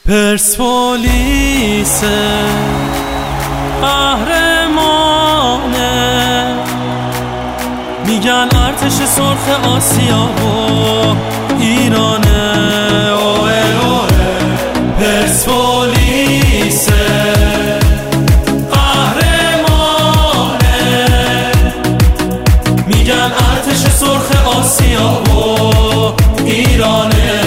پرسپولیس قهرمانه، میگن ارتش سرخ آسیا و ایرانه. اوه اوه پرسپولیس قهرمانه، میگن ارتش سرخ آسیا و ایرانه.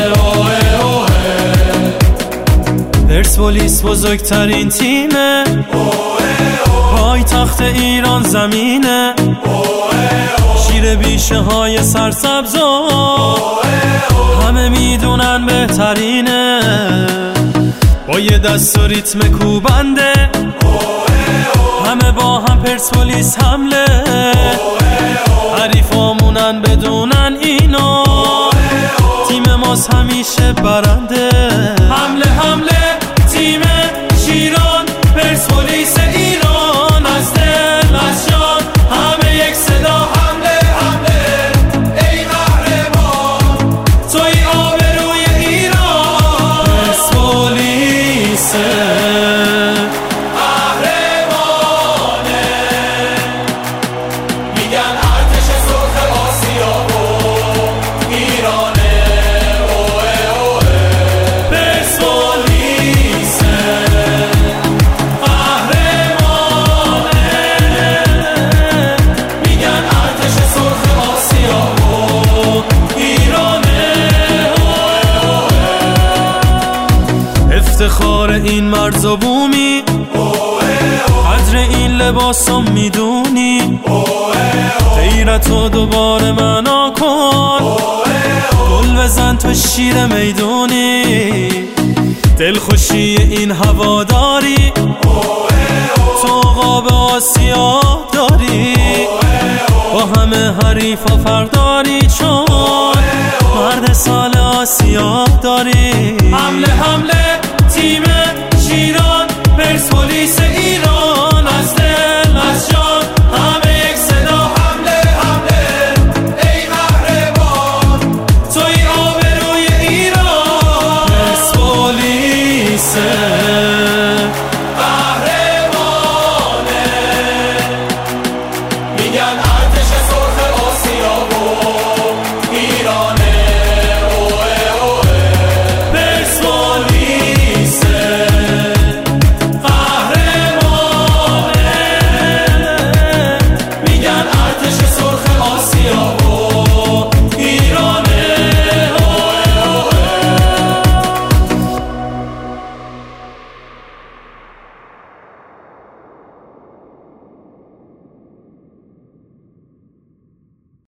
پرسپولیس بزرگترین تیمه، پایتخت ایران زمینه، شیر بیشه های سرسبزا همه میدونن بهترینه. با یه دست و ریتم کوبنده همه با هم پرسپولیس حمله، حریفامونن بدونن اینا تیم ماست همیشه برنده. حمله حمله تیم شیران، پرسپولیس ایران، از دل از جان همه یک صدا. حمله حمله ای قهرمان، توی آبروی ایران. پرسپولیس قهرمانه، میگن ارتش سرخ آسیا و ایرانه. افتخار این مرز و بومی، قدر این لباسم میدونی، غیرتو دوباره معنا کن، گل بزن تو شیر میدونی. دلخوشی این هواداری تو قاب آسیا داری، با همه حریفا فرداری چون مرد سال آسیا داری. حمله حمله تیم شیران، پرسپولیس